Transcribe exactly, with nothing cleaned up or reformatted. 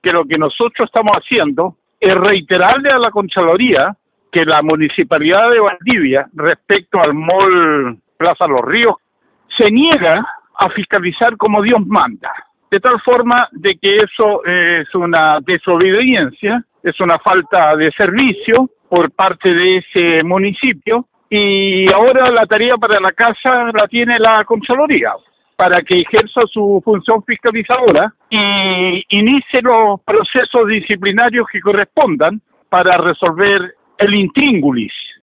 que lo que nosotros estamos haciendo es reiterarle a la Contraloría que la Municipalidad de Valdivia, respecto al mall Plaza Los Ríos, se niega a fiscalizar como Dios manda, de tal forma de que eso es una desobediencia, es una falta de servicio por parte de ese municipio, y ahora la tarea para la casa la tiene la Contraloría, para que ejerza su función fiscalizadora y inicie los procesos disciplinarios que correspondan para resolver el intríngulis